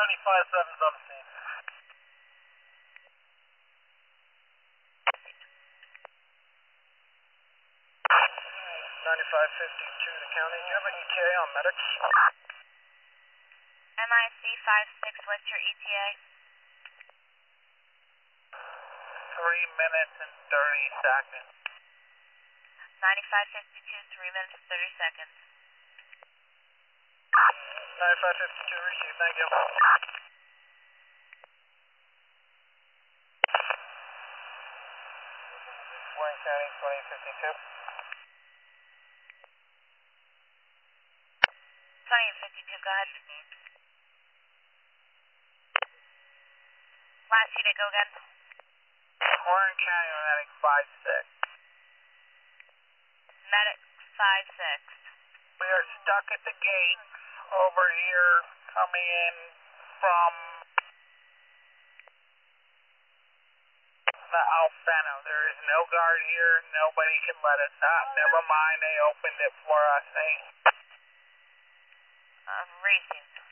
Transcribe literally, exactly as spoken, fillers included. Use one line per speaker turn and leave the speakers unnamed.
seventy-five seven's on the scene. ninety-five fifty-two to county. Do you have an E T A on medics?
M I C five six, what's your E T A?
Three minutes and thirty seconds.
ninety-five fifty-two, three minutes and thirty seconds.
ninety-five fifty-two, received, thank you. Warren County, twenty fifty-two.
twenty and fifty-two, go ahead. Last unit, go again.
Warren County, medic five six.
Medic five six.
We are stuck at the gate over here coming in from the Alfeno. There is no guard here. Nobody can let us out. Never mind, they opened it for us. Eh?
Uh, racing.